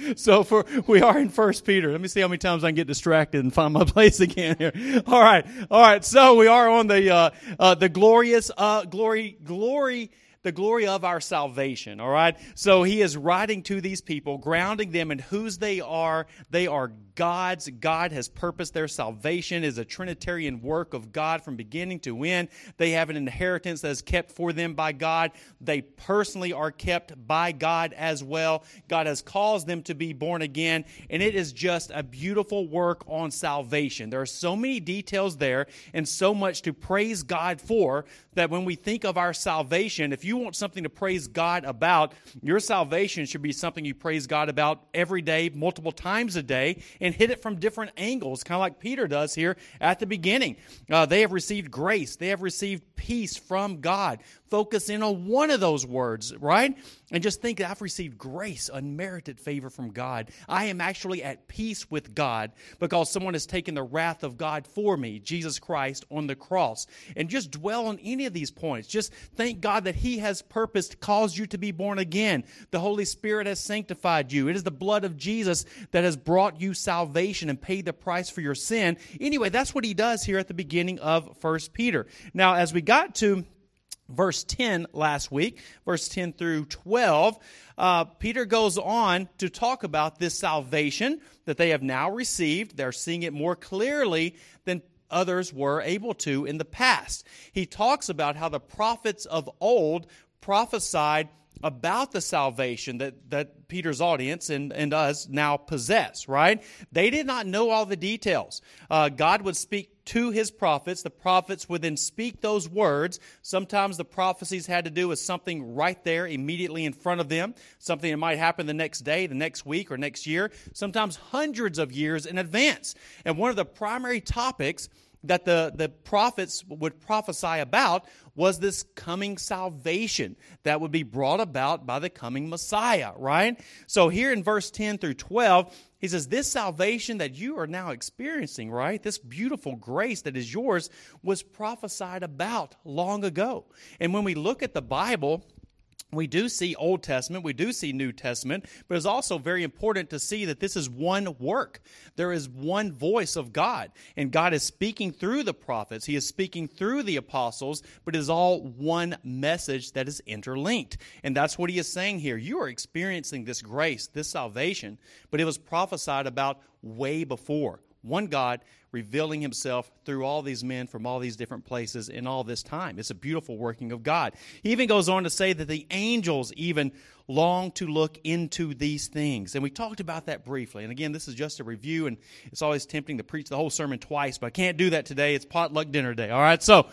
We are in 1 Peter. Let me see how many times I can get distracted and find my place again here. All right. So we are on the glorious the glory of our salvation, all right? So he is writing to these people, grounding them in whose they are. They are God's. God has purposed their salvation. It is a Trinitarian work of God from beginning to end. They have an inheritance that is kept for them by God. They personally are kept by God as well. God has caused them to be born again, and it is just a beautiful work on salvation. There are so many details there and so much to praise God for that when we think of our salvation, if you want something to praise God about, your salvation should be something you praise God about every day, multiple times a day, and hit it from different angles, kind of like Peter does here at the beginning. They have received grace. They have received peace from God. Focus in on one of those words, right? And just think that I've received grace, unmerited favor from God. I am actually at peace with God because someone has taken the wrath of God for me, Jesus Christ, on the cross. And just dwell on any of these points. Just thank God that He has purposed to cause you to be born again. The Holy Spirit has sanctified you. It is the blood of Jesus that has brought you salvation and paid the price for your sin. Anyway, that's what he does here at the beginning of 1 Peter. Now, as we got to verse 10 last week, verse 10 through 12, Peter goes on to talk about this salvation that they have now received. They're seeing it more clearly than others were able to in the past. He talks about how the prophets of old prophesied about the salvation that Peter's audience and us now possess, right? They did not know all the details. God would speak to his prophets. The prophets would then speak those words. Sometimes the prophecies had to do with something right there immediately in front of them, something that might happen the next day, the next week, or next year, sometimes hundreds of years in advance. And one of the primary topics that the prophets would prophesy about was this coming salvation that would be brought about by the coming Messiah, right? So here in verse 10 through 12, he says, this salvation that you are now experiencing, right, this beautiful grace that is yours was prophesied about long ago. And when we look at the Bible, we do see Old Testament, we do see New Testament, but it's also very important to see that this is one work. There is one voice of God, and God is speaking through the prophets. He is speaking through the apostles, but it is all one message that is interlinked. And that's what he is saying here. You are experiencing this grace, this salvation, but it was prophesied about way before. One God revealing himself through all these men from all these different places in all this time. It's a beautiful working of God. He even goes on to say that the angels even long to look into these things. And we talked about that briefly. And again, this is just a review, and it's always tempting to preach the whole sermon twice, but I can't do that today. It's potluck dinner day, all right? So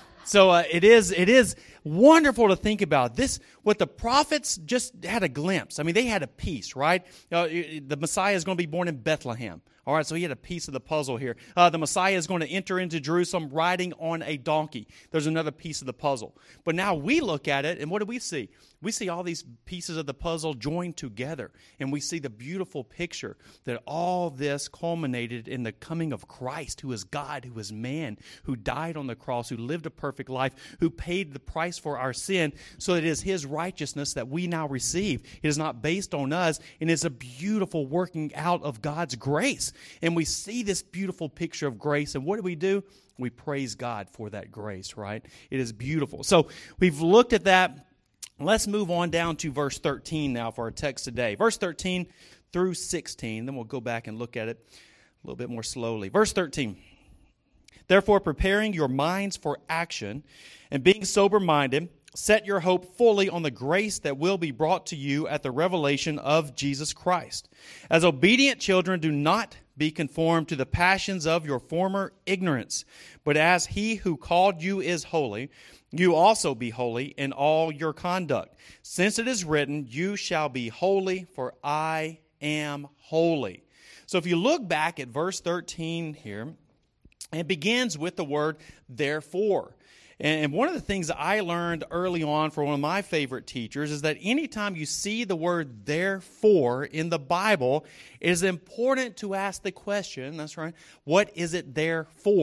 it is wonderful to think about this. What the prophets just had a glimpse. I mean, they had a piece, right? The Messiah is going to be born in Bethlehem. All right, so he had a piece of the puzzle here. The Messiah is going to enter into Jerusalem riding on a donkey. There's another piece of the puzzle. But now we look at it, and what do we see? We see all these pieces of the puzzle joined together, and we see the beautiful picture that all this culminated in the coming of Christ, who is God, who is man, who died on the cross, who lived a perfect life, who paid the price for our sin, so that it is his righteousness that we now receive. It is not based on us, and it's a beautiful working out of God's grace. And we see this beautiful picture of grace, and what do? We praise God for that grace, right? It is beautiful. So we've looked at that. Let's move on down to verse 13 now for our text today. Verse 13 through 16. Then we'll go back and look at it a little bit more slowly. Verse 13. Therefore, preparing your minds for action and being sober-minded, set your hope fully on the grace that will be brought to you at the revelation of Jesus Christ. As obedient children, do not be conformed to the passions of your former ignorance, but as he who called you is holy, you also be holy in all your conduct. Since it is written, you shall be holy, for I am holy. So if you look back at verse 13 here, it begins with the word therefore. And one of the things that I learned early on from one of my favorite teachers is that anytime you see the word therefore in the Bible, it is important to ask the question, that's right, what is it there for?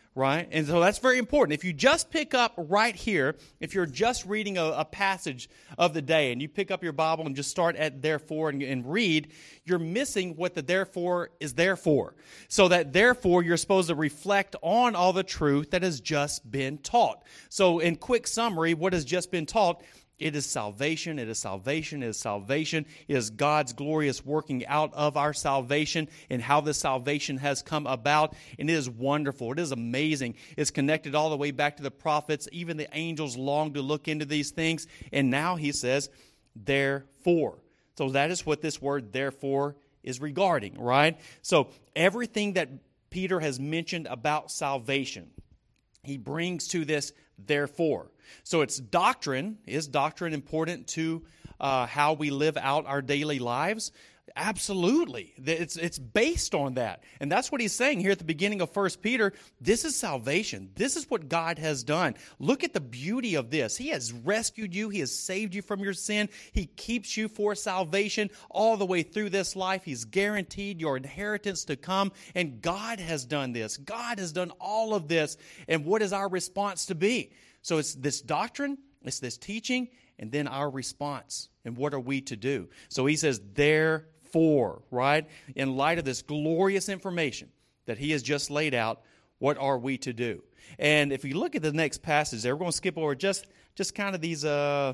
right? And so that's very important. If you just pick up right here, if you're just reading a passage of the day and you pick up your Bible and just start at therefore and read, you're missing what the therefore is there for. So that therefore you're supposed to reflect on all the truth that has just been taught. So in quick summary, what has just been taught? It is salvation, it is salvation, it is salvation. It is God's glorious working out of our salvation and how this salvation has come about. And it is wonderful. It is amazing. It's connected all the way back to the prophets. Even the angels long to look into these things. And now he says, therefore. So that is what this word therefore is regarding, right? So everything that Peter has mentioned about salvation, he brings to this therefore. So it's doctrine. Is doctrine important to how we live out our daily lives? Absolutely. It's based on that. And that's what he's saying here at the beginning of 1 Peter. This is salvation. This is what God has done. Look at the beauty of this. He has rescued you. He has saved you from your sin. He keeps you for salvation all the way through this life. He's guaranteed your inheritance to come. And God has done this. God has done all of this. And what is our response to be? So it's this doctrine, it's this teaching, and then our response. And what are we to do? So he says, therefore, right? In light of this glorious information that he has just laid out, what are we to do? And if you look at the next passage there, we're going to skip over just kind of these,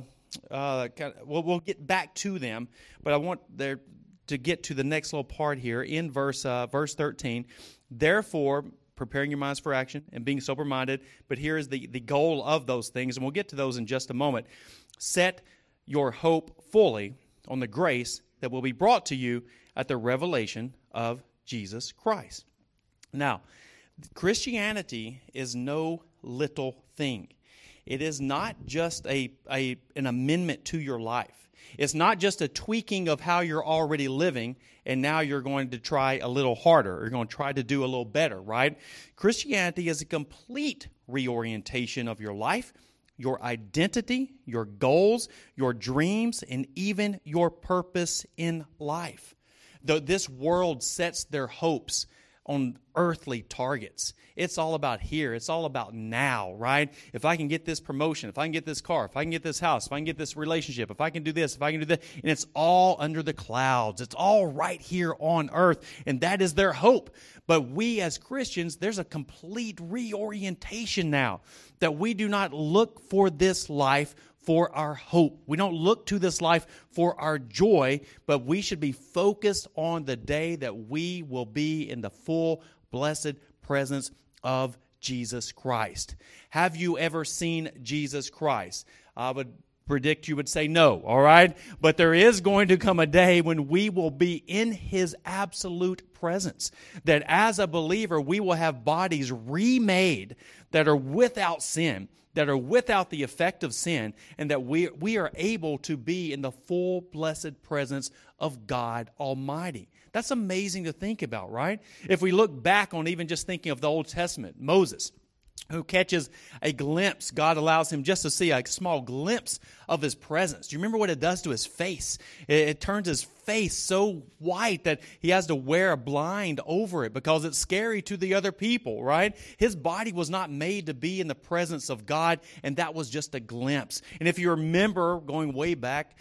we'll get back to them, but I want there to get to the next little part here in verse 13. Therefore, preparing your minds for action and being sober-minded. But here is the goal of those things, and we'll get to those in just a moment. Set your hope fully on the grace that will be brought to you at the revelation of Jesus Christ. Now, Christianity is no little thing. It is not just an amendment to your life. It's not just a tweaking of how you're already living, and now you're going to try a little harder. You're going to try to do a little better, right? Christianity is a complete reorientation of your life, your identity, your goals, your dreams, and even your purpose in life. Though this world sets their hopes on earthly targets. It's all about here. It's all about now, right? If I can get this promotion, if I can get this car, if I can get this house, if I can get this relationship, if I can do this, if I can do that, and it's all under the clouds. It's all right here on earth, and that is their hope. But we as Christians, there's a complete reorientation now that we do not look for this life for our hope. We don't look to this life for our joy, but we should be focused on the day that we will be in the full, blessed presence of Jesus Christ. Have you ever seen Jesus Christ? I would predict you would say no, all right? But there is going to come a day when we will be in His absolute presence, that as a believer, we will have bodies remade that are without sin, that are without the effect of sin, and that we are able to be in the full blessed presence of God Almighty. That's amazing to think about, right? If we look back on even just thinking of the Old Testament, Moses, who catches a glimpse, God allows him just to see a small glimpse of His presence. Do you remember what it does to his face? It turns his face so white that he has to wear a blind over it because it's scary to the other people, right? His body was not made to be in the presence of God, and that was just a glimpse. And if you remember, going way back,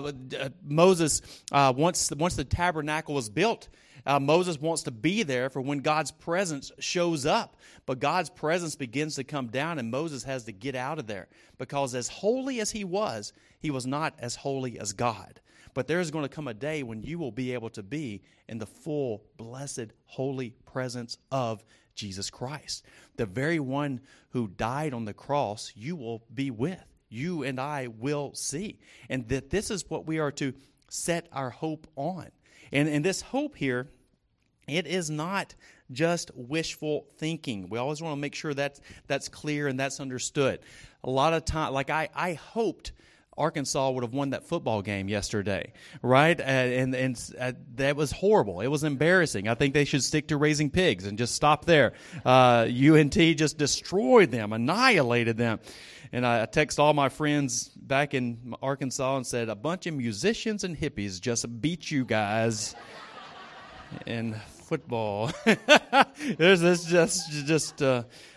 Moses, once the tabernacle was built, Moses wants to be there for when God's presence shows up. But God's presence begins to come down, and Moses has to get out of there. Because as holy as he was not as holy as God. But there is going to come a day when you will be able to be in the full, blessed, holy presence of Jesus Christ. The very one who died on the cross, you will be with. You and I will see. And that this is what we are to set our hope on. And this hope here, it is not just wishful thinking. We always want to make sure that's clear and that's understood. A lot of time, like I hoped Arkansas would have won that football game yesterday, right? And that was horrible. It was embarrassing. I think they should stick to raising pigs and just stop there. UNT just destroyed them, annihilated them. And I text all my friends back in Arkansas and said, a bunch of musicians and hippies just beat you guys in football. There's this just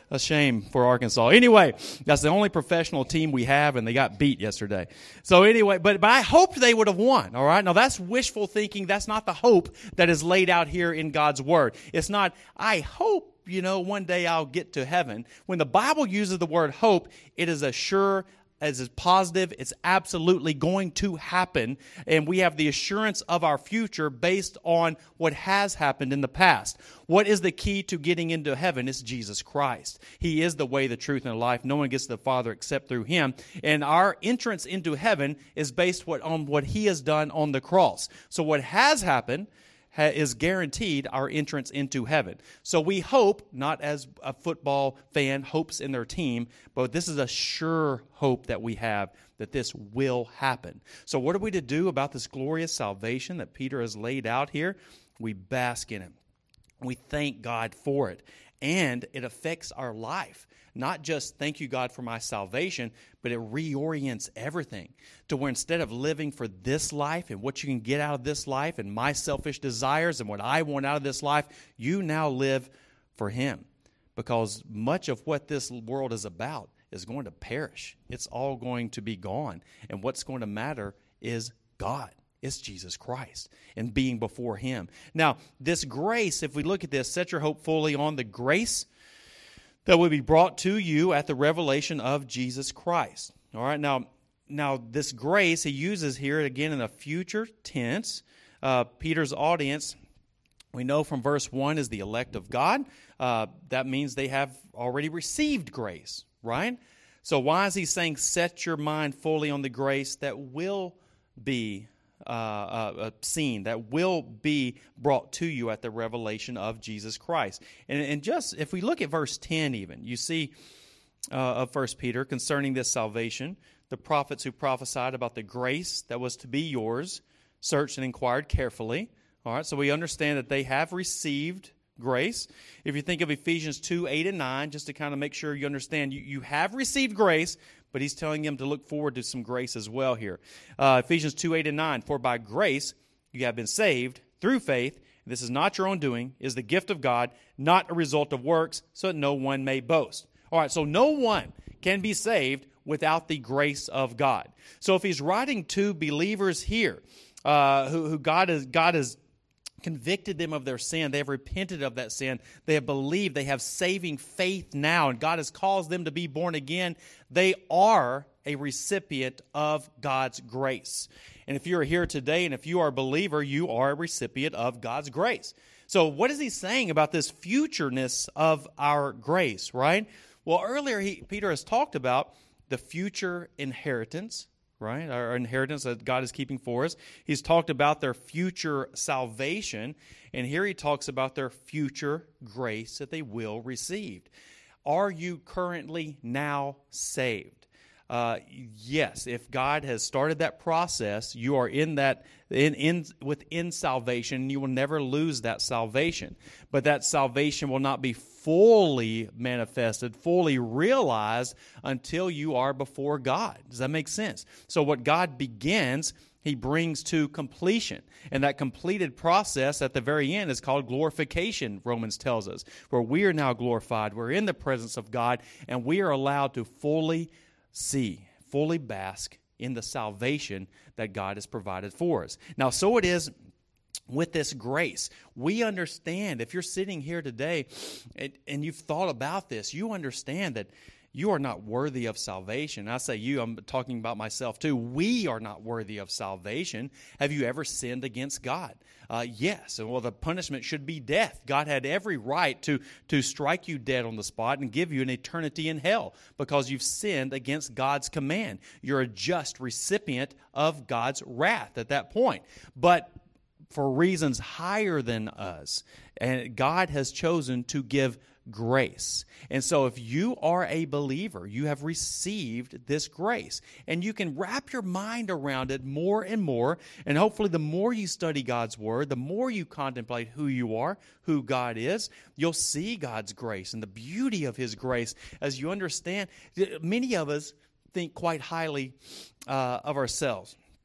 A shame for Arkansas. Anyway, that's the only professional team we have, and they got beat yesterday. So anyway, but I hoped they would have won, all right? Now, that's wishful thinking. That's not the hope that is laid out here in God's Word. It's not, I hope, one day I'll get to heaven. When the Bible uses the word hope, it is a sure, as is positive, it's absolutely going to happen, and we have the assurance of our future based on what has happened in the past. What is the key to getting into heaven? It's Jesus Christ. He is the way, the truth, and the life. No one gets to the Father except through Him, and our entrance into heaven is based on what He has done on the cross. So what has happened is guaranteed our entrance into heaven. So we hope, not as a football fan hopes in their team, but this is a sure hope that we have that this will happen. So what are we to do about this glorious salvation that Peter has laid out here? We bask in it. We thank God for it. And it affects our life. Not just thank you, God, for my salvation, but it reorients everything to where instead of living for this life and what you can get out of this life and my selfish desires and what I want out of this life, you now live for Him. Because much of what this world is about is going to perish. It's all going to be gone. And what's going to matter is God. It's Jesus Christ and being before Him. Now, this grace, if we look at this, set your hope fully on the grace that will be brought to you at the revelation of Jesus Christ. All right, now this grace he uses here again in a future tense. Peter's audience, we know from verse 1, is the elect of God. That means they have already received grace, right? So why is he saying set your mind fully on the grace that will be seen, that will be brought to you at the revelation of Jesus Christ? And just, if we look at verse 10 even, you see of 1 Peter, concerning this salvation, the prophets who prophesied about the grace that was to be yours, searched and inquired carefully. All right, so we understand that they have received grace. If you think of Ephesians 2, 8 and 9, just to kind of make sure you understand, you have received grace, but he's telling them to look forward to some grace as well here. Ephesians 2, 8 and 9, for by grace you have been saved through faith. This is not your own doing, is the gift of God, not a result of works, so that no one may boast. All right, so no one can be saved without the grace of God. So if he's writing to believers here, who God has convicted them of their sin, they have repented of that sin, they have believed, they have saving faith now, and God has caused them to be born again, they are a recipient of God's grace. And if you're here today and if you are a believer, you are a recipient of God's grace. So what is he saying about this futureness of our grace, right? Well, earlier Peter has talked about the future inheritance, right? Our inheritance that God is keeping for us. He's talked about their future salvation, and here he talks about their future grace that they will receive. Are you currently now saved? Yes, if God has started that process, you are in that within salvation. You will never lose that salvation, but that salvation will not be fully manifested, fully realized until you are before God. Does that make sense? So what God begins, he brings to completion. And that completed process at the very end is called glorification, Romans tells us, where we are now glorified. We're in the presence of God, and we are allowed to fully see, fully bask in the salvation that God has provided for us. Now, so it is with this grace. We understand, if you're sitting here today and you've thought about this, you understand that you are not worthy of salvation. I say you, I'm talking about myself too. We are not worthy of salvation. Have you ever sinned against God? Yes. Well, the punishment should be death. God had every right to strike you dead on the spot and give you an eternity in hell because you've sinned against God's command. You're a just recipient of God's wrath at that point. But for reasons higher than us, and God has chosen to give grace. And so if you are a believer, you have received this grace, and you can wrap your mind around it more and more, and hopefully the more you study God's Word, the more you contemplate who you are, who God is, you'll see God's grace and the beauty of His grace as you understand. Many of us think quite highly of ourselves.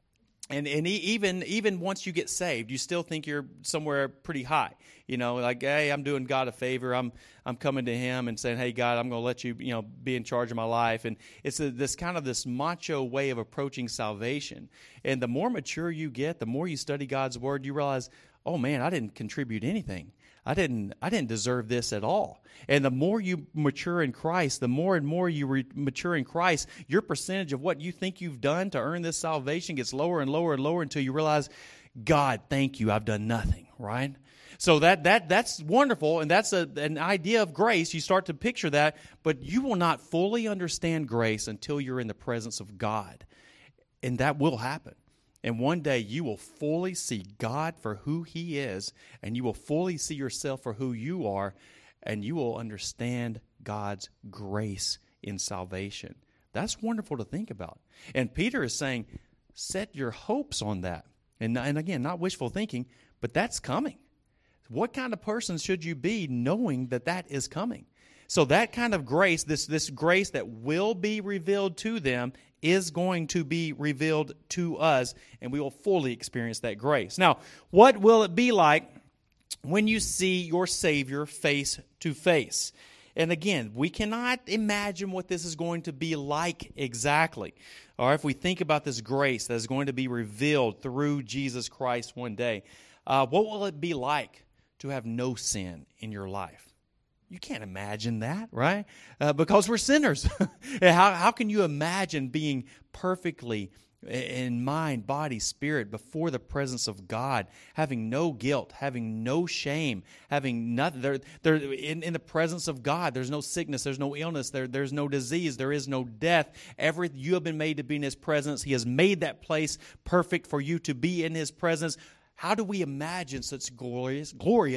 And even once you get saved, you still think you're somewhere pretty high. You know, like, hey, I'm doing God a favor. I'm coming to Him and saying, hey, God, I'm going to let you, be in charge of my life. And it's this kind of this macho way of approaching salvation. And the more mature you get, the more you study God's Word, you realize, oh man, I didn't contribute anything. I didn't deserve this at all. And the more you mature in Christ, the more and more you mature in Christ, your percentage of what you think you've done to earn this salvation gets lower and lower and lower until you realize, God, thank you, I've done nothing, right? So that's wonderful, and that's an idea of grace. You start to picture that, but you will not fully understand grace until you're in the presence of God, and that will happen. And one day you will fully see God for who He is, and you will fully see yourself for who you are, and you will understand God's grace in salvation. That's wonderful to think about. And Peter is saying, set your hopes on that. And again, not wishful thinking, but that's coming. What kind of person should you be knowing that that is coming? So that kind of grace, this grace that will be revealed to them, is going to be revealed to us, and we will fully experience that grace. Now, what will it be like when you see your Savior face to face? And again, we cannot imagine what this is going to be like exactly. Or if we think about this grace that is going to be revealed through Jesus Christ one day, what will it be like to have no sin in your life? You can't imagine that, right? Because we're sinners. How can you imagine being perfectly in mind, body, spirit before the presence of God, having no guilt, having no shame, having nothing? In the presence of God, there's no sickness, there's no illness, there's no disease, there is no death. You have been made to be in His presence. He has made that place perfect for you to be in His presence. How do we imagine such glorious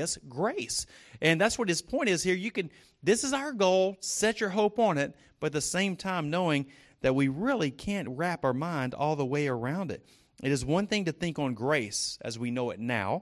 grace? And that's what his point is here. This is our goal, set your hope on it, but at the same time knowing that we really can't wrap our mind all the way around it. It is one thing to think on grace as we know it now,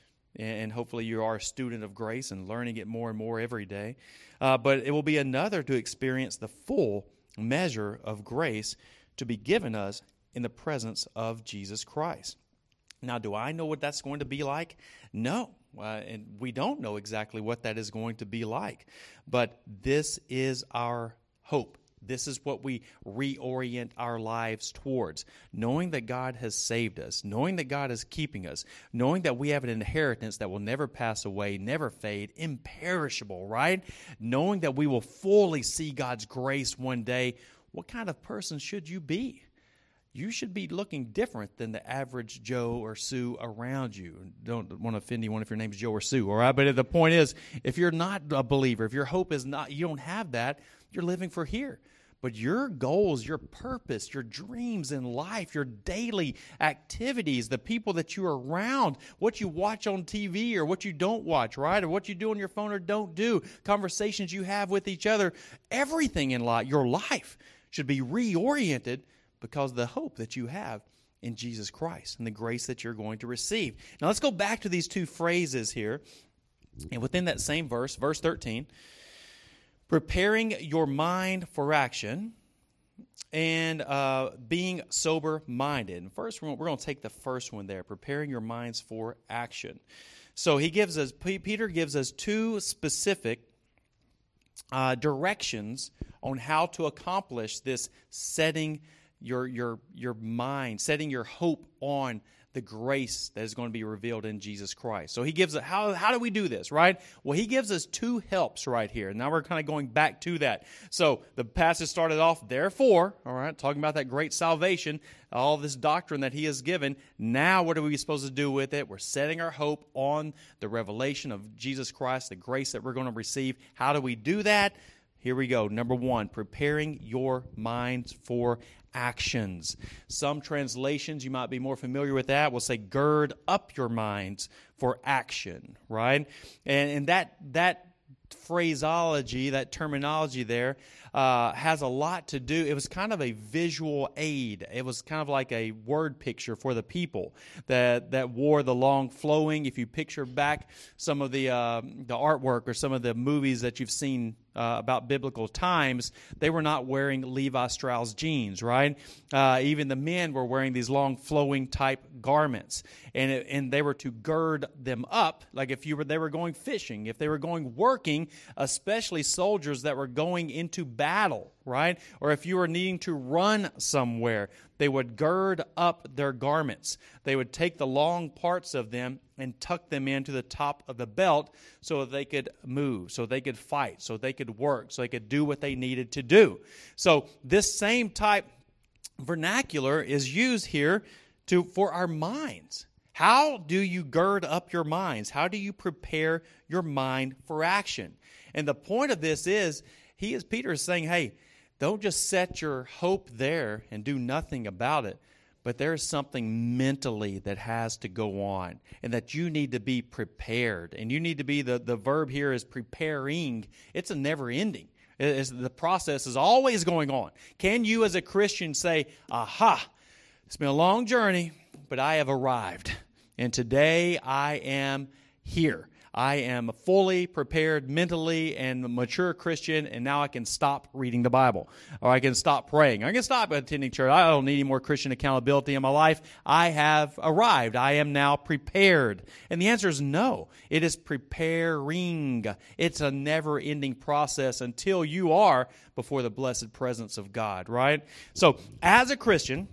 and hopefully you are a student of grace and learning it more and more every day, but it will be another to experience the full measure of grace to be given us in the presence of Jesus Christ. Now, do I know what that's going to be like? No, and we don't know exactly what that is going to be like. But this is our hope. This is what we reorient our lives towards, knowing that God has saved us, knowing that God is keeping us, knowing that we have an inheritance that will never pass away, never fade, imperishable, right? Knowing that we will fully see God's grace one day. What kind of person should you be? You should be looking different than the average Joe or Sue around you. Don't want to offend anyone if your name is Joe or Sue, all right? But the point is, if you're not a believer, if your hope is not, you don't have that, you're living for here. But your goals, your purpose, your dreams in life, your daily activities, the people that you're around, what you watch on TV or what you don't watch, right? Or what you do on your phone or don't do, conversations you have with each other, everything in life, your life should be reoriented because of the hope that you have in Jesus Christ and the grace that you're going to receive. Now let's go back to these two phrases here. And within that same verse, verse 13, preparing your mind for action and being sober-minded. And first, we're going to take the first one there, preparing your minds for action. So Peter gives us two specific directions on how to accomplish this setting your mind, setting your hope on the grace that is going to be revealed in Jesus Christ. So he gives how do we do this, right? Well, he gives us two helps right here. Now we're kind of going back to that. So the passage started off, therefore, all right, talking about that great salvation, all this doctrine that he has given. Now what are we supposed to do with it? We're setting our hope on the revelation of Jesus Christ, the grace that we're going to receive. How do we do that? Here we go. Number one, preparing your minds for actions. Some translations, you might be more familiar with that, will say, gird up your minds for action, right? And that phraseology, that terminology there, has a lot to do. It was kind of a visual aid. It was kind of like a word picture for the people that wore the long flowing. If you picture back some of the artwork or some of the movies that you've seen about biblical times, they were not wearing Levi Strauss jeans, right? Even the men were wearing these long flowing type garments, and they were to gird them up, like if they were going fishing, if they were going working, especially soldiers that were going into battle, right? Or if you were needing to run somewhere, they would gird up their garments. They would take the long parts of them and tuck them into the top of the belt so that they could move, so they could fight, so they could work, so they could do what they needed to do. So this same type vernacular is used here for our minds. How do you gird up your minds? How do you prepare your mind for action? And the point of this is, Peter is saying, hey, don't just set your hope there and do nothing about it, but there's something mentally that has to go on, and that you need to be prepared. And you need to be, the verb here is preparing. It's a never ending. The process is always going on. Can you as a Christian say, aha, it's been a long journey, but I have arrived. And today I am here. I am fully prepared mentally and a mature Christian, and now I can stop reading the Bible. Or I can stop praying. I can stop attending church. I don't need any more Christian accountability in my life. I have arrived. I am now prepared. And the answer is no. It is preparing. It's a never-ending process until you are before the blessed presence of God, right? So, as a Christian,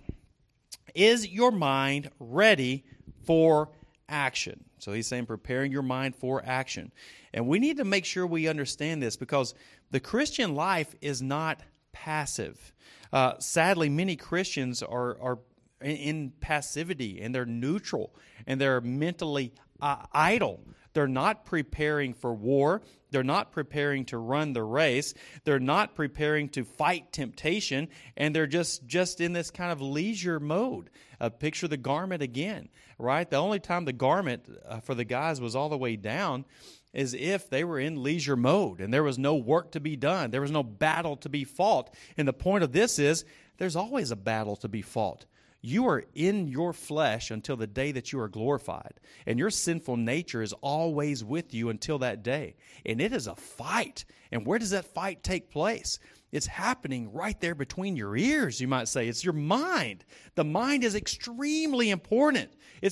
is your mind ready for action? So he's saying preparing your mind for action. And we need to make sure we understand this, because the Christian life is not passive. Sadly, many Christians are in passivity, and they're neutral, and they're mentally idle. They're not preparing for war. They're not preparing to run the race. They're not preparing to fight temptation, and they're just in this kind of leisure mode. Picture the garment again, right? The only time the garment for the guys was all the way down is if they were in leisure mode and there was no work to be done. There was no battle to be fought. And the point of this is there's always a battle to be fought. You are in your flesh until the day that you are glorified. And your sinful nature is always with you until that day. And it is a fight. And where does that fight take place? It's happening right there between your ears, you might say. It's your mind. The mind is extremely important.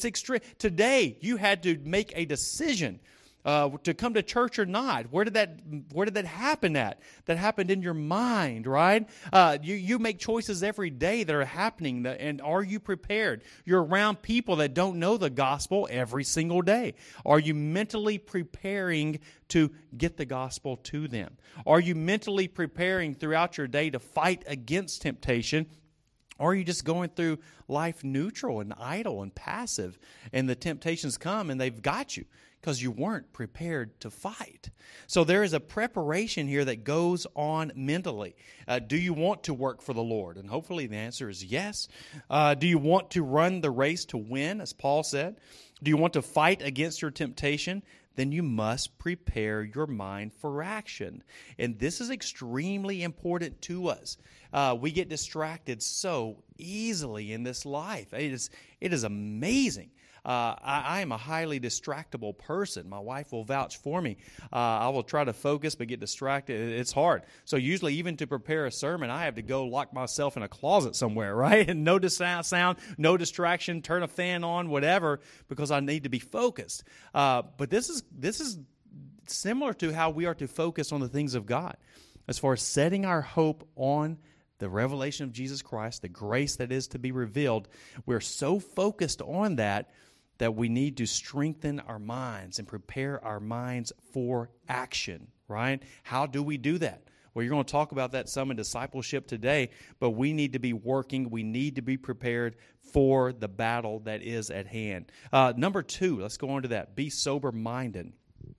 Today, you had to make a decision to come to church or not. Where did that happen at? That happened in your mind, right? You make choices every day that are happening, and are you prepared? You're around people that don't know the gospel every single day. Are you mentally preparing to get the gospel to them? Are you mentally preparing throughout your day to fight against temptation? Or are you just going through life neutral and idle and passive, and the temptations come and they've got you because you weren't prepared to fight? So there is a preparation here that goes on mentally. Do you want to work for the Lord? And hopefully the answer is yes. Do you want to run the race to win, as Paul said? Do you want to fight against your temptation? Then you must prepare your mind for action. And this is extremely important to us. We get distracted so easily in this life. It is amazing. I am a highly distractible person. My wife will vouch for me. I will try to focus but get distracted. It's hard. So usually even to prepare a sermon, I have to go lock myself in a closet somewhere, right? And no sound, no distraction, turn a fan on, whatever, because I need to be focused. But this is similar to how we are to focus on the things of God, as far as setting our hope on the revelation of Jesus Christ, the grace that is to be revealed. We're so focused on that we need to strengthen our minds and prepare our minds for action, right? How do we do that? Well, you're going to talk about that some in discipleship today, but we need to be working. We need to be prepared for the battle that is at hand. Number 2, let's go on to that. Be sober-minded.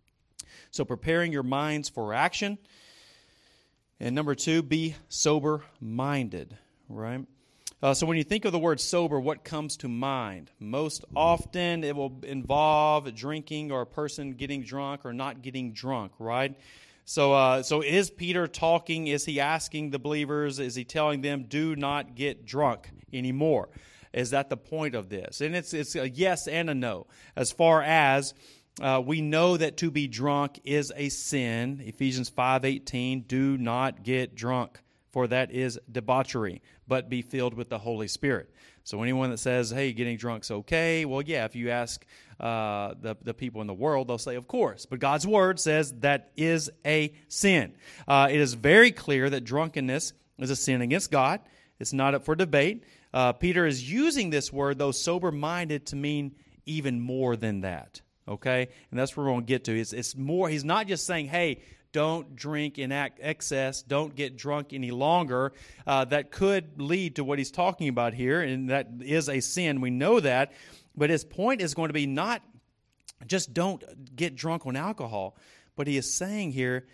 So preparing your minds for action. And number 2, be sober-minded, right? So when you think of the word sober, what comes to mind? Most often it will involve drinking or a person getting drunk or not getting drunk, right? So is Peter talking? Is he asking the believers? Is he telling them, do not get drunk anymore? Is that the point of this? And it's a yes and a no. As far as we know that to be drunk is a sin. Ephesians 5:18, do not get drunk, for that is debauchery, but be filled with the Holy Spirit. So anyone that says, hey, getting drunk's okay, well, yeah, if you ask the people in the world, they'll say, of course. But God's Word says that is a sin. It is very clear that drunkenness is a sin against God. It's not up for debate. Peter is using this word, though sober-minded, to mean even more than that. Okay? And that's where we're going to get to. It's more, he's not just saying, hey, don't drink in excess, don't get drunk any longer. That could lead to what he's talking about here, and that is a sin. We know that. But his point is going to be not just don't get drunk on alcohol, but he is saying here,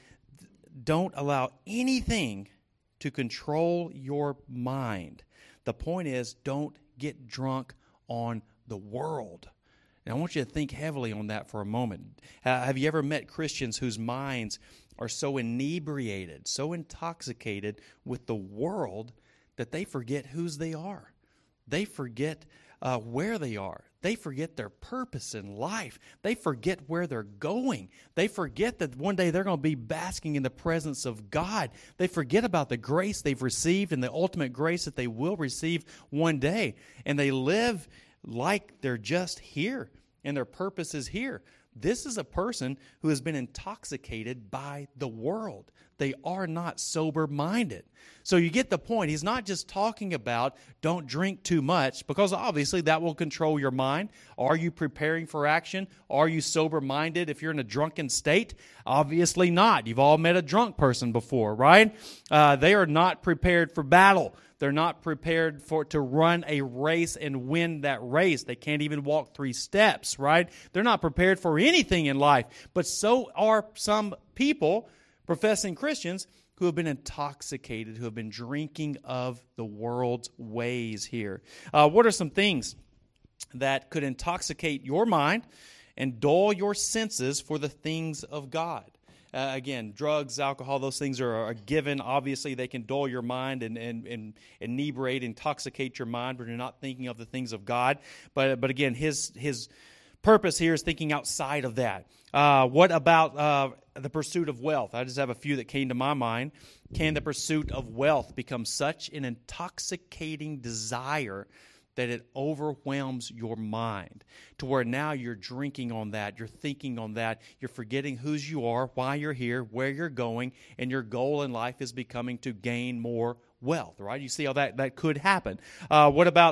don't allow anything to control your mind. The point is, don't get drunk on the world. Now, I want you to think heavily on that for a moment. Have you ever met Christians whose minds are so inebriated, so intoxicated with the world that they forget whose they are? They forget where they are. They forget their purpose in life. They forget where they're going. They forget that one day they're going to be basking in the presence of God. They forget about the grace they've received and the ultimate grace that they will receive one day. And they live like they're just here and their purpose is here. This is a person who has been intoxicated by the world. They are not sober-minded. So you get the point. He's not just talking about don't drink too much, because obviously that will control your mind. Are you preparing for action? Are you sober-minded if you're in a drunken state? Obviously not. You've all met a drunk person before, right? They are not prepared for battle. They're not prepared to run a race and win that race. They can't even walk 3 steps, right? They're not prepared for anything in life. But so are some people, professing Christians, who have been intoxicated, who have been drinking of the world's ways here. What are some things that could intoxicate your mind and dull your senses for the things of God? Again, drugs, alcohol, those things are a given. Obviously, they can dull your mind and inebriate, intoxicate your mind when you're not thinking of the things of God. But again, his purpose here is thinking outside of that. What about the pursuit of wealth? I just have a few that came to my mind. Can the pursuit of wealth become such an intoxicating desire that it overwhelms your mind to where now you're drinking on that, you're thinking on that, you're forgetting whose you are, why you're here, where you're going, and your goal in life is becoming to gain more wealth, right? You see how that could happen. What about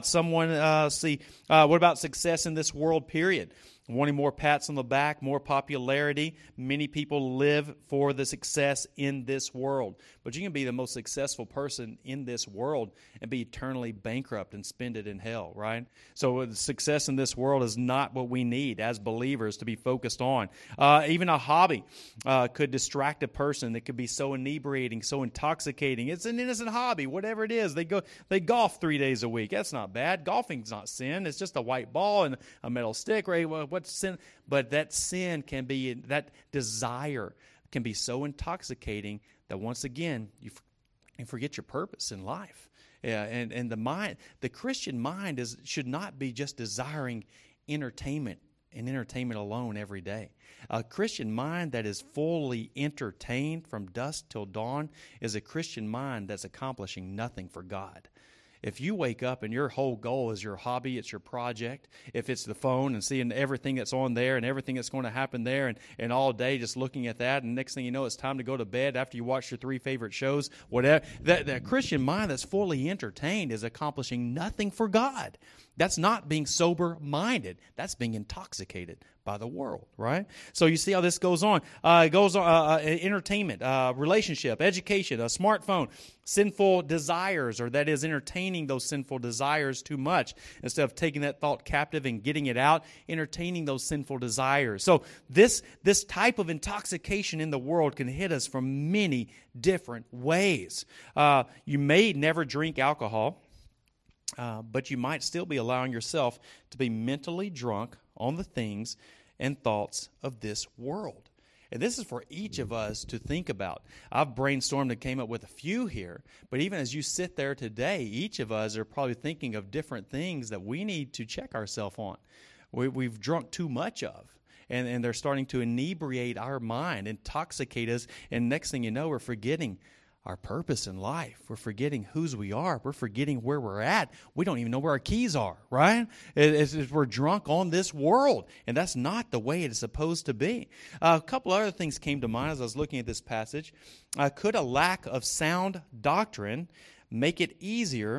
what about success in this world, period? Wanting more pats on the back, more popularity. Many people live for the success in this world. But you can be the most successful person in this world and be eternally bankrupt and spend it in hell, right? So success in this world is not what we need as believers to be focused on. Even a hobby could distract a person. It could be so inebriating, so intoxicating. It's an innocent hobby, whatever it is. They golf 3 days a week. That's not bad. Golfing's not sin. It's just a white ball and a metal stick, right? What's sin? But that sin can be, that desire can be so intoxicating that once again you forget your purpose in life. And the Christian mind should not be just desiring entertainment and entertainment alone every day. A Christian mind that is fully entertained from dusk till dawn is a Christian mind that's accomplishing nothing for God. If you wake up and your whole goal is your hobby, it's your project, if it's the phone and seeing everything that's on there and everything that's going to happen there and all day just looking at that, and next thing you know, it's time to go to bed after you watch your 3 favorite shows, whatever, that Christian mind that's fully entertained is accomplishing nothing for God. That's not being sober-minded. That's being intoxicated by the world, right? So you see how this goes on. It goes on entertainment, relationship, education, a smartphone, sinful desires, or that is entertaining those sinful desires too much instead of taking that thought captive and getting it out, entertaining those sinful desires. So this type of intoxication in the world can hit us from many different ways. You may never drink alcohol. But you might still be allowing yourself to be mentally drunk on the things and thoughts of this world. And this is for each of us to think about. I've brainstormed and came up with a few here, but even as you sit there today, each of us are probably thinking of different things that we need to check ourselves on. We've drunk too much of. And they're starting to inebriate our mind, intoxicate us, and next thing you know, we're forgetting our purpose in life. We're forgetting whose we are. We're forgetting where we're at. We don't even know where our keys are, right? We're drunk on this world, and that's not the way it is supposed to be. A couple other things came to mind as I was looking at this passage. Could a lack of sound doctrine make it easier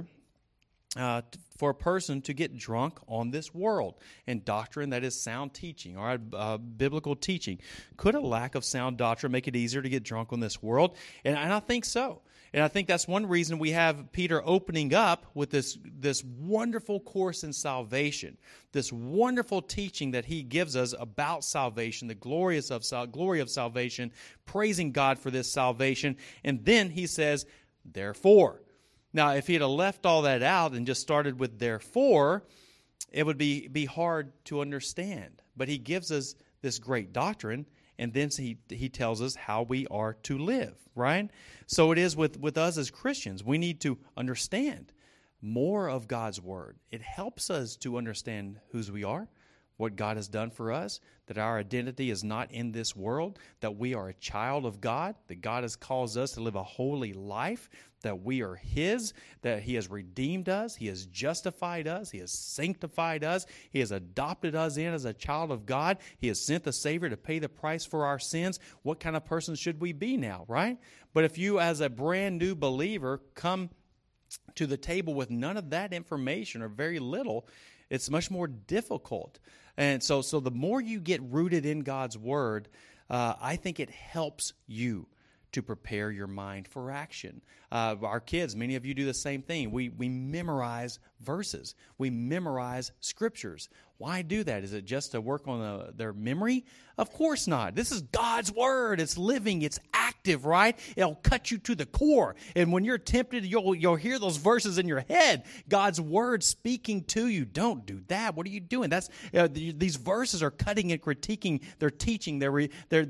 for a person to get drunk on this world? And doctrine, that is sound teaching, all right, biblical teaching. Could a lack of sound doctrine make it easier to get drunk on this world? And I think so. And I think that's one reason we have Peter opening up with this wonderful course in salvation, this wonderful teaching that he gives us about salvation, the glory of salvation, praising God for this salvation. And then he says, therefore. Now, if he had left all that out and just started with therefore, it would be hard to understand. But he gives us this great doctrine, and then he tells us how we are to live, right? So it is with us as Christians. We need to understand more of God's Word. It helps us to understand whose we are, what God has done for us, that our identity is not in this world, that we are a child of God, that God has caused us to live a holy life, that we are His, that He has redeemed us, He has justified us, He has sanctified us, He has adopted us in as a child of God, He has sent the Savior to pay the price for our sins. What kind of person should we be now, right? But if you as a brand new believer come to the table with none of that information or very little, it's much more difficult. And so the more you get rooted in God's Word, I think it helps you to prepare your mind for action. Our kids, many of you do the same thing. We memorize verses. We memorize scriptures. Why do that? Is it just to work on their memory? Of course not. This is God's Word. It's living. It's active, right? It'll cut you to the core. And when you're tempted, you'll hear those verses in your head. God's Word speaking to you. Don't do that. What are you doing? That's these verses are cutting and critiquing. They're teaching. They're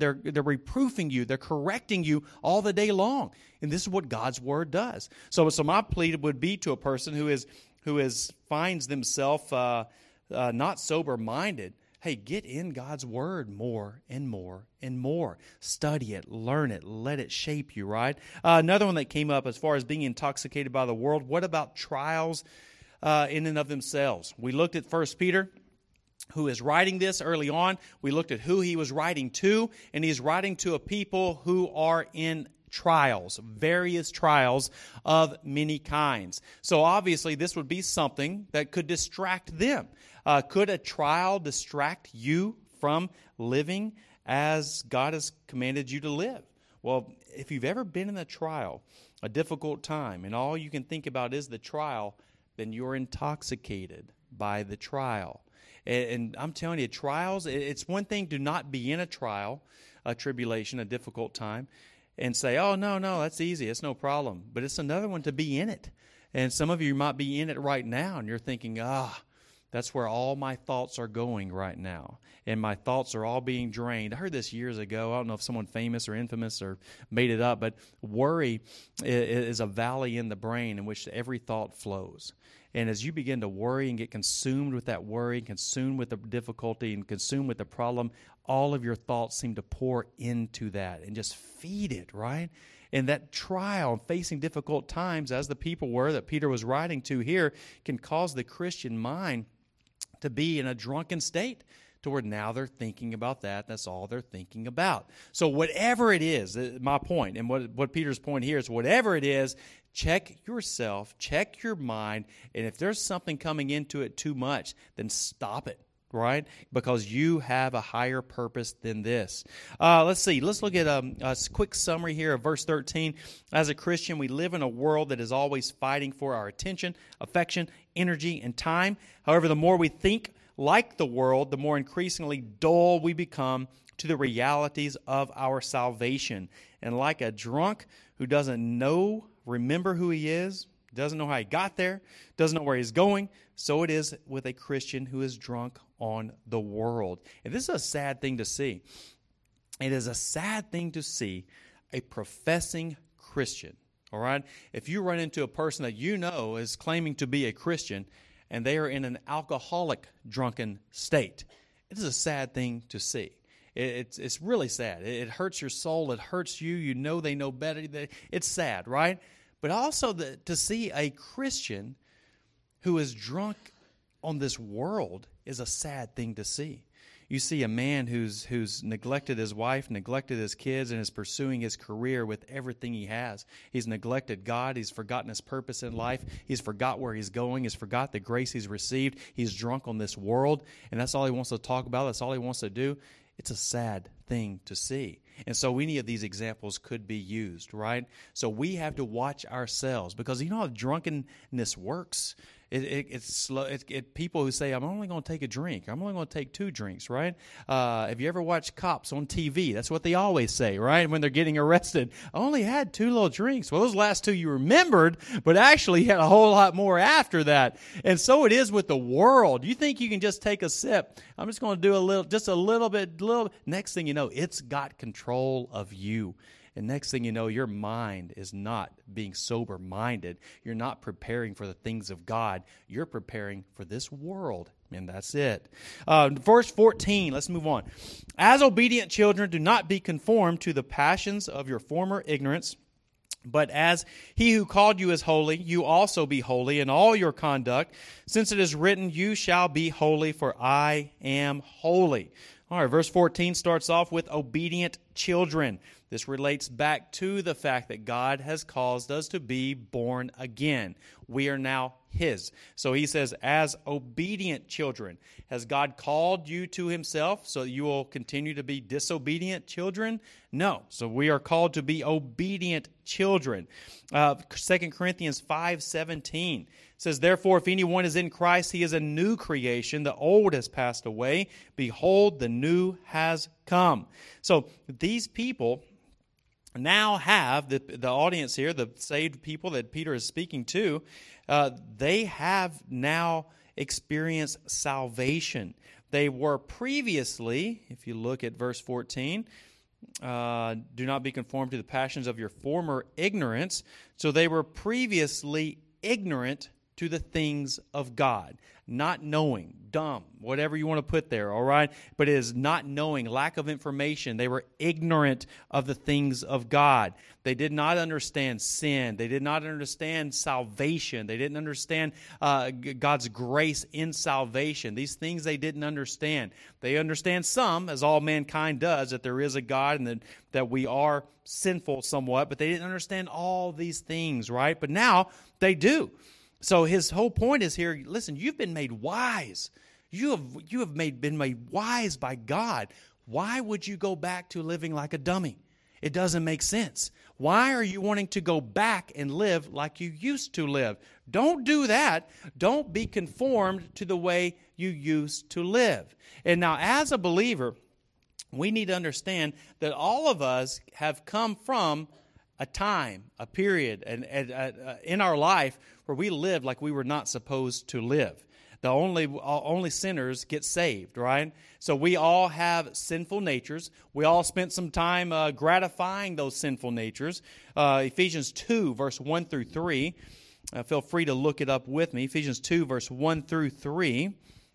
reproofing you. They're correcting you all the day long. And this is what God's Word does. So my plea would be to a person who finds themselves not sober-minded. Hey, get in God's Word more and more and more. Study it, learn it, let it shape you, right? Another one that came up as far as being intoxicated by the world, what about trials in and of themselves? We looked at 1 Peter, who is writing this early on. We looked at who he was writing to, and he's writing to a people who are in trials, various trials of many kinds. So obviously this would be something that could distract them. Could a trial distract you from living as God has commanded you to live? Well, if you've ever been in a trial, a difficult time, and all you can think about is the trial, then you're intoxicated by the trial. And I'm telling you, trials, it's one thing to not be in a trial, a tribulation, a difficult time, and say, oh, no, that's easy, it's no problem. But it's another one to be in it. And some of you might be in it right now, and you're thinking, that's where all my thoughts are going right now. And my thoughts are all being drained. I heard this years ago. I don't know if someone famous or infamous or made it up, but worry is a valley in the brain in which every thought flows. And as you begin to worry and get consumed with that worry, consumed with the difficulty, and consumed with the problem, all of your thoughts seem to pour into that and just feed it, right? And that trial, facing difficult times, as the people were that Peter was writing to here, can cause the Christian mind to be in a drunken state, to where now they're thinking about that. That's all they're thinking about. So whatever it is, my point, and what Peter's point here is, whatever it is, check yourself, check your mind, and if there's something coming into it too much, then stop it. Right? Because you have a higher purpose than this. Let's see. Let's look at a quick summary here of verse 13. As a Christian, we live in a world that is always fighting for our attention, affection, energy, and time. However, the more we think like the world, the more increasingly dull we become to the realities of our salvation. And like a drunk who doesn't remember who he is, doesn't know how he got there, doesn't know where he's going, so it is with a Christian who is drunk on the world. And this is a sad thing to see. It is a sad thing to see a professing Christian, all right? If you run into a person that you know is claiming to be a Christian and they are in an alcoholic, drunken state, it is a sad thing to see. It's really sad. It hurts your soul. It hurts you. You know they know better. It's sad, right? But also to see a Christian who is drunk on this world is a sad thing to see. You see a man who's neglected his wife, neglected his kids, and is pursuing his career with everything he has. He's neglected God. He's forgotten his purpose in life. He's forgot where he's going. He's forgot the grace he's received. He's drunk on this world, and that's all he wants to talk about. That's all he wants to do. It's a sad thing to see. And so any of these examples could be used, right? So we have to watch ourselves, because you know how drunkenness works? It's slow. People who say, I'm only going to take a drink. I'm only going to take 2 drinks, right? Have you ever watched cops on TV? That's what they always say, right? When they're getting arrested. I only had 2 little drinks. Well, those last 2 you remembered, but actually you had a whole lot more after that. And so it is with the world. You think you can just take a sip. I'm just going to do just a little bit. Next thing you know, it's got control of you. And next thing you know, your mind is not being sober-minded. You're not preparing for the things of God. You're preparing for this world, and that's it. Verse 14, let's move on. As obedient children, do not be conformed to the passions of your former ignorance, but as he who called you is holy, you also be holy in all your conduct, since it is written, you shall be holy, for I am holy. All right, verse 14 starts off with obedient children. This relates back to the fact that God has caused us to be born again. We are now His. So He says, as obedient children. Has God called you to Himself so that you will continue to be disobedient children? No. So we are called to be obedient children. 2 Corinthians 5:17 says, therefore, if anyone is in Christ, he is a new creation. The old has passed away. Behold, the new has come. So these people now have, the audience here, the saved people that Peter is speaking to, they have now experienced salvation. They were previously, if you look at verse 14, do not be conformed to the passions of your former ignorance. So they were previously ignorant to the things of God. Not knowing, dumb, whatever you want to put there, all right? But it is not knowing, lack of information. They were ignorant of the things of God. They did not understand sin. They did not understand salvation. They didn't understand God's grace in salvation. These things they didn't understand. They understand some, as all mankind does, that there is a God and that we are sinful somewhat, but they didn't understand all these things, right? But now they do. So his whole point is here, listen, you've been made wise. You have been made wise by God. Why would you go back to living like a dummy? It doesn't make sense. Why are you wanting to go back and live like you used to live? Don't do that. Don't be conformed to the way you used to live. And now as a believer, we need to understand that all of us have come from a time, a period in our life where we lived like we were not supposed to live. The only sinners get saved, right? So we all have sinful natures. We all spent some time gratifying those sinful natures. Ephesians 2, verse 1 through 3. Feel free to look it up with me. Ephesians 2, verse 1 through 3.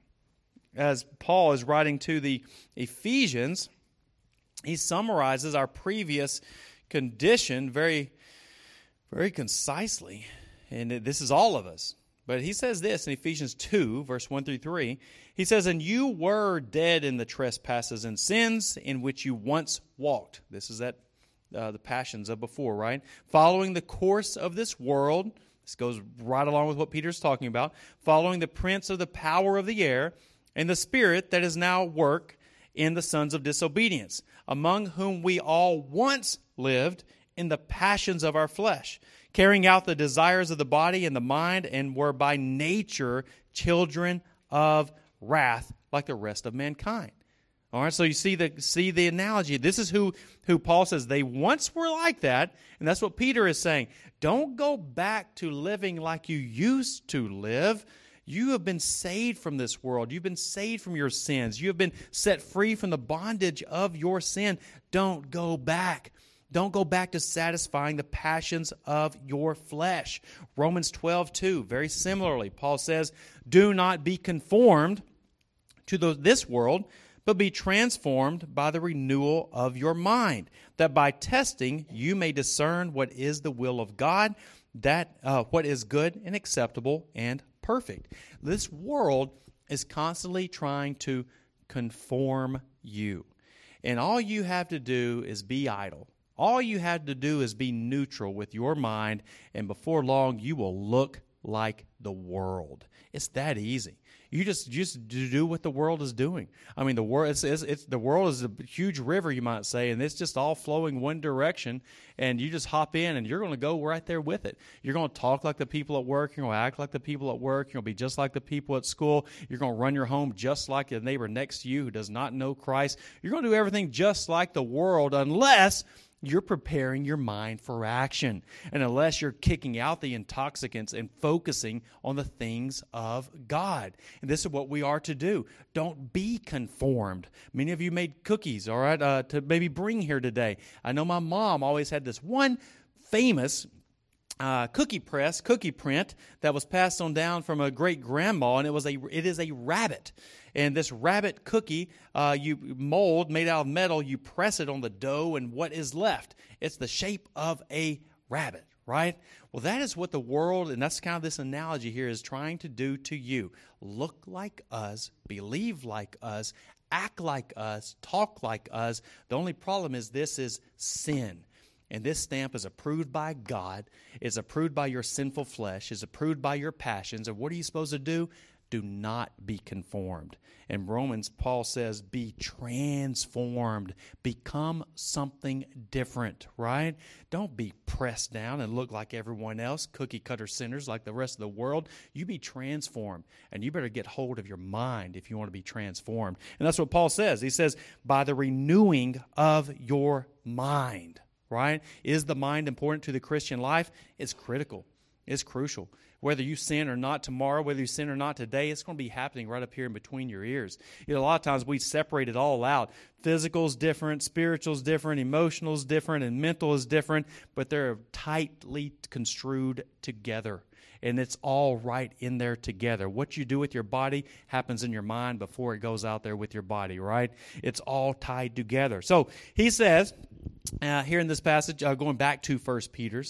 As Paul is writing to the Ephesians, he summarizes our previous condition very, very concisely. And this is all of us. But he says this in Ephesians 2, verse 1 through 3. He says, and you were dead in the trespasses and sins in which you once walked. This is the passions of before, right? Following the course of this world. This goes right along with what Peter's talking about. Following the prince of the power of the air and the spirit that is now at work in the sons of disobedience, among whom we all once lived in the passions of our flesh, carrying out the desires of the body and the mind, and were by nature children of wrath like the rest of mankind. All right, so you see the analogy. This is who Paul says they once were like that, and that's what Peter is saying. Don't go back to living like you used to live. You have been saved from this world. You've been saved from your sins. You have been set free from the bondage of your sin. Don't go back. Don't go back to satisfying the passions of your flesh. Romans 12:2, very similarly, Paul says, do not be conformed to this world, but be transformed by the renewal of your mind, that by testing you may discern what is the will of God, that what is good and acceptable and perfect. This world is constantly trying to conform you. And all you have to do is be idle. All you have to do is be neutral with your mind, and before long you will look like the world. It's that easy. You just do what the world is doing. I mean, the world the world is a huge river, you might say, and it's just all flowing one direction. And you just hop in, and you're going to go right there with it. You're going to talk like the people at work. You're going to act like the people at work. You're going to be just like the people at school. You're going to run your home just like the neighbor next to you who does not know Christ. You're going to do everything just like the world, unless you're preparing your mind for action, and unless you're kicking out the intoxicants and focusing on the things of God. And this is what we are to do. Don't be conformed. Many of you made cookies, all right, to maybe bring here today. I know my mom always had this one famous cookie print that was passed on down from a great grandma, and it is a rabbit. And this rabbit cookie, you mold made out of metal, you press it on the dough, and what is left? It's the shape of a rabbit, right? Well, that is what the world, and that's kind of this analogy here, is trying to do to you. Look like us, believe like us, act like us, talk like us. The only problem is this is sin. And this stamp is approved by God, is approved by your sinful flesh, is approved by your passions. And what are you supposed to do? Do not be conformed. In Romans, Paul says, be transformed. Become something different, right? Don't be pressed down and look like everyone else, cookie cutter sinners like the rest of the world. You be transformed, and you better get hold of your mind if you want to be transformed. And that's what Paul says. He says, by the renewing of your mind, right? Is the mind important to the Christian life? It's critical. It's crucial. Whether you sin or not tomorrow, whether you sin or not today, it's going to be happening right up here in between your ears. You know, a lot of times we separate it all out. Physical is different, spiritual is different, emotional is different, and mental is different, but they're tightly construed together. And it's all right in there together. What you do with your body happens in your mind before it goes out there with your body, right? It's all tied together. So he says here in this passage, going back to 1 Peter,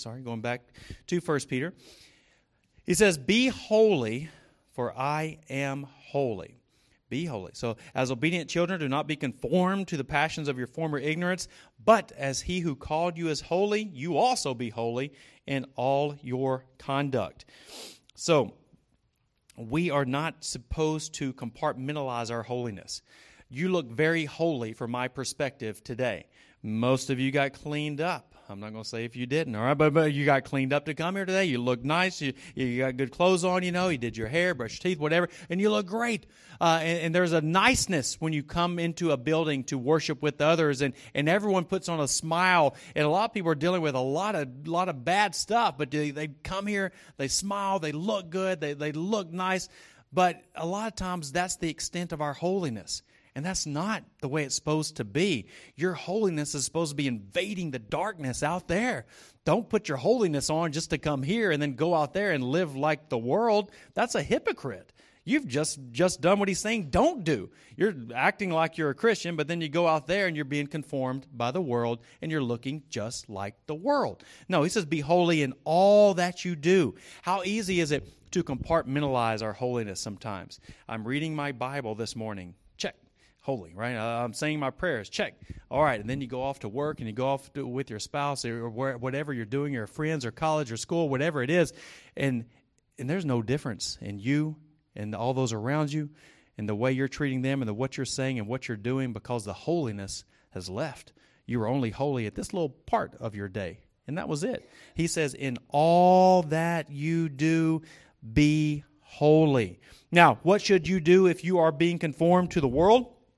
he says, be holy, for I am holy. Be holy. So, as obedient children, do not be conformed to the passions of your former ignorance, but as he who called you is holy, you also be holy in all your conduct. So, we are not supposed to compartmentalize our holiness. You look very holy from my perspective today. Most of you got cleaned up. I'm not going to say if you didn't, all right? But you got cleaned up to come here today. You look nice. You got good clothes on, you know. You did your hair, brushed your teeth, whatever, and you look great. And there's a niceness when you come into a building to worship with others, and everyone puts on a smile. And a lot of people are dealing with a lot of bad stuff, but they come here, they smile, they look good, they look nice. But a lot of times that's the extent of our holiness. And that's not the way it's supposed to be. Your holiness is supposed to be invading the darkness out there. Don't put your holiness on just to come here and then go out there and live like the world. That's a hypocrite. You've just done what he's saying don't do. You're acting like you're a Christian, but then you go out there and you're being conformed by the world and you're looking just like the world. No, he says be holy in all that you do. How easy is it to compartmentalize our holiness sometimes? I'm reading my Bible this morning. Check. Holy, right? I'm saying my prayers. Check. All right, and then you go off to work and you go off with your spouse or whatever you're doing, your friends or college or school, whatever it is, and there's no difference in you and all those around you and the way you're treating them and what you're saying and what you're doing because the holiness has left. You were only holy at this little part of your day, and that was it. He says, in all that you do, be holy. Now, what should you do if you are being conformed to the world?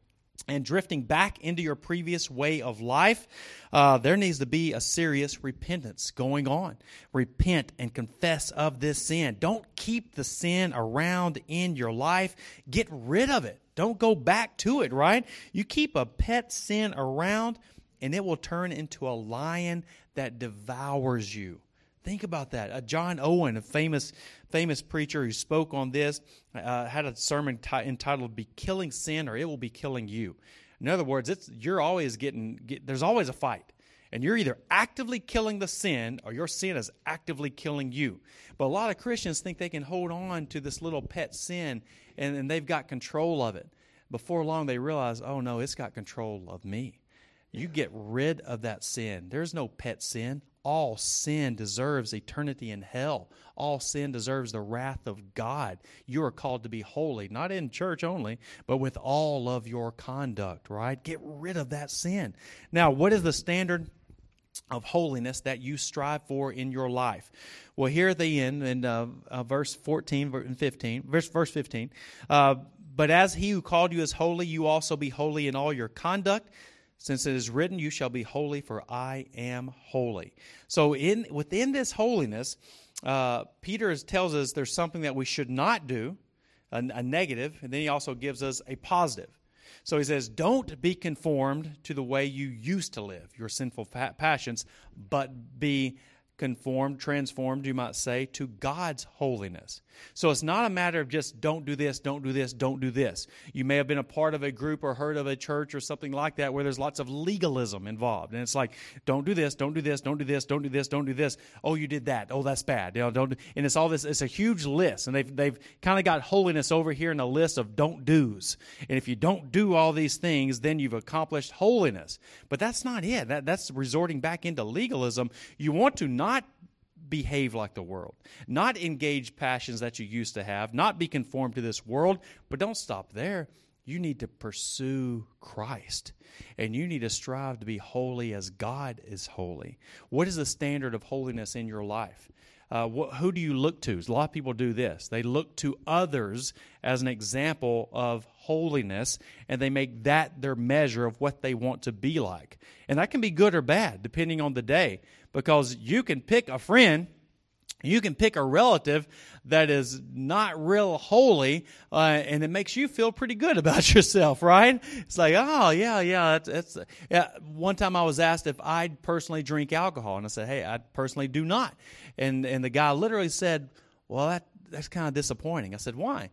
and drifting back into your previous way of life, there needs to be a serious repentance going on. Repent and confess of this sin. Don't keep the sin around in your life. Get rid of it. Don't go back to it, right? You keep a pet sin around, and it will turn into a lion that devours you. Think about that. John Owen, a famous preacher who spoke on this, had a sermon entitled "Be Killing Sin, or It Will Be Killing You." In other words, you're always there's always a fight, and you're either actively killing the sin, or your sin is actively killing you. But a lot of Christians think they can hold on to this little pet sin, and they've got control of it. Before long, they realize, oh no, it's got control of me. You get rid of that sin. There's no pet sin. All sin deserves eternity in hell. All sin deserves the wrath of God. You are called to be holy, not in church only, but with all of your conduct, right? Get rid of that sin. Now, what is the standard of holiness that you strive for in your life? Well, here at the end, in verse 14 and 15, verse 15, but as he who called you is holy, you also be holy in all your conduct, since it is written, you shall be holy, for I am holy. So within this holiness, Peter tells us there's something that we should not do, a negative, and then he also gives us a positive. So he says, don't be conformed to the way you used to live, your sinful passions, but be transformed, you might say, to God's holiness. So it's not a matter of just don't do this, don't do this, don't do this. You may have been a part of a group or heard of a church or something like that where there's lots of legalism involved. And it's like, don't do this, don't do this, don't do this, don't do this, don't do this. Oh, you did that. Oh, that's bad. Don't. And it's all this. It's a huge list. And they've kind of got holiness over here in a list of don't do's. And if you don't do all these things, then you've accomplished holiness. But that's not it. That's resorting back into legalism. You want to not behave like the world, not engage passions that you used to have, not be conformed to this world, but don't stop there. You need to pursue Christ, and you need to strive to be holy as God is holy. What is the standard of holiness in your life? Who do you look to? A lot of people do this. They look to others as an example of holiness, and they make that their measure of what they want to be like. And that can be good or bad, depending on the day, because you can pick a friend, you can pick a relative that is not real holy, and it makes you feel pretty good about yourself, right? It's like, oh, yeah. One time I was asked if I'd personally drink alcohol, and I said, hey, I personally do not. And the guy literally said, well, that's kind of disappointing. I said, why?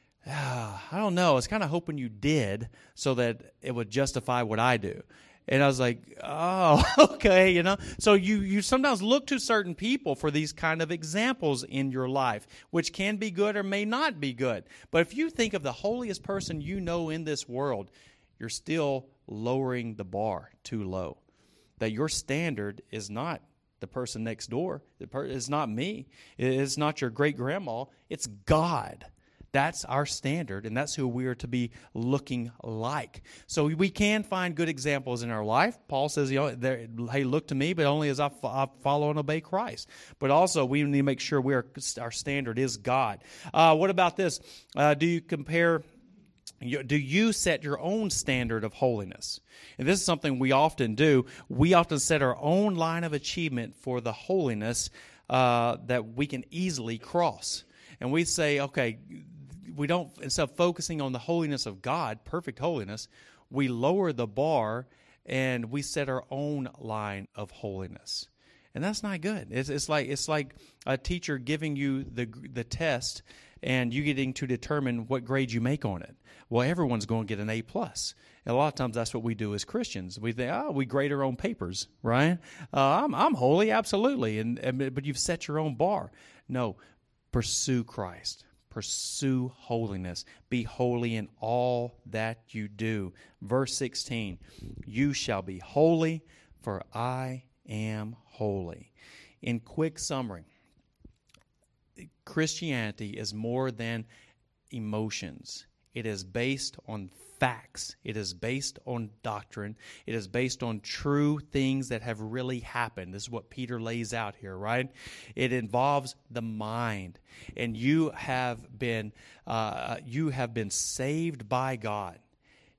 I don't know. I was kind of hoping you did so that it would justify what I do. And I was like, oh, okay, So you sometimes look to certain people for these kind of examples in your life, which can be good or may not be good. But if you think of the holiest person you know in this world, you're still lowering the bar too low. That your standard is not the person next door. It's not me. It's not your great-grandma. It's God. That's our standard, and that's who we are to be looking like. So we can find good examples in our life. Paul says, hey, look to me, but only as I follow and obey Christ. But also, we need to make sure our standard is God. What about this? Do you set your own standard of holiness? And this is something we often do. We often set our own line of achievement for the holiness that we can easily cross. And we say, okay, we don't, instead of focusing on the holiness of God, perfect holiness, we lower the bar and we set our own line of holiness. And that's not good. It's like a teacher giving you the test and you getting to determine what grade you make on it. Well, everyone's going to get an A+. And a lot of times that's what we do as Christians. We think, we grade our own papers, right? I'm holy, absolutely. But you've set your own bar. No, pursue Christ. Pursue holiness. Be holy in all that you do. Verse 16, you shall be holy, for I am holy. In quick summary, Christianity is more than emotions. It is based on facts. It is based on doctrine. It is based on true things that have really happened. This is what Peter lays out here, right? It involves the mind. And you have been saved by God.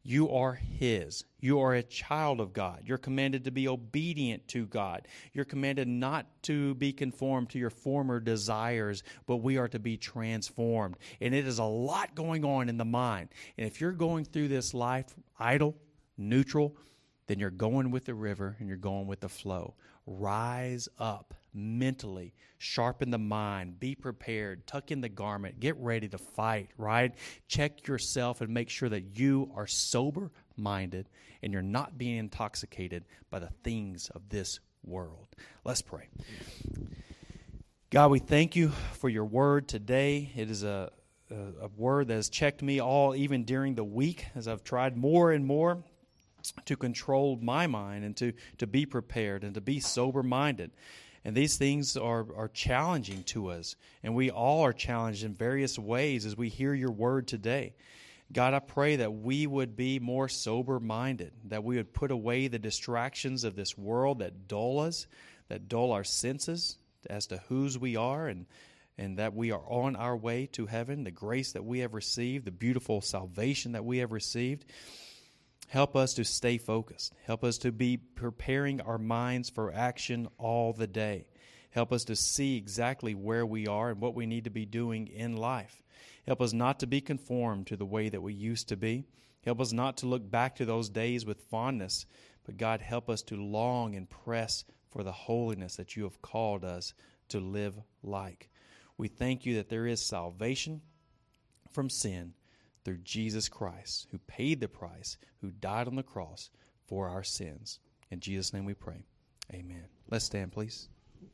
You are His. You are a child of God. You're commanded to be obedient to God. You're commanded not to be conformed to your former desires, but we are to be transformed. And it is a lot going on in the mind. And if you're going through this life idle, neutral, then you're going with the river and you're going with the flow. Rise up mentally, sharpen the mind, be prepared, tuck in the garment, get ready to fight, right? Check yourself and make sure that you are sober-minded and you're not being intoxicated by the things of this world. Let's pray. God, we thank you for your word today. It is a word that has checked me all, even during the week, as I've tried more and more to control my mind and to be prepared and to be sober-minded. And these things are challenging to us, and we all are challenged in various ways as we hear your word today. God, I pray that we would be more sober-minded, that we would put away the distractions of this world that dull us, that dull our senses as to whose we are, and that we are on our way to heaven, the grace that we have received, the beautiful salvation that we have received. Help us to stay focused. Help us to be preparing our minds for action all the day. Help us to see exactly where we are and what we need to be doing in life. Help us not to be conformed to the way that we used to be. Help us not to look back to those days with fondness, but God, help us to long and press for the holiness that you have called us to live like. We thank you that there is salvation from sin through Jesus Christ, who paid the price, who died on the cross for our sins. In Jesus' name we pray. Amen. Let's stand, please.